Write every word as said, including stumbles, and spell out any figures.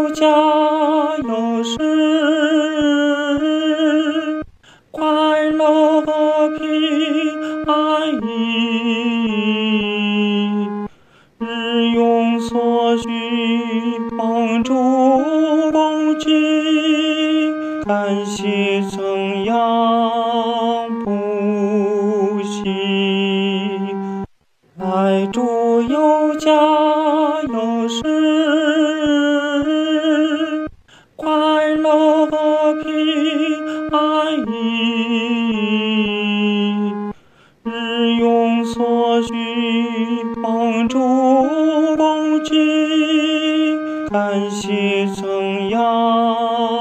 有家有室，快乐和平安逸，日用所需帮助供给，感谢增养不息。来主有家有室，快乐和平安逸，日用所需帮助供给，感谢增养。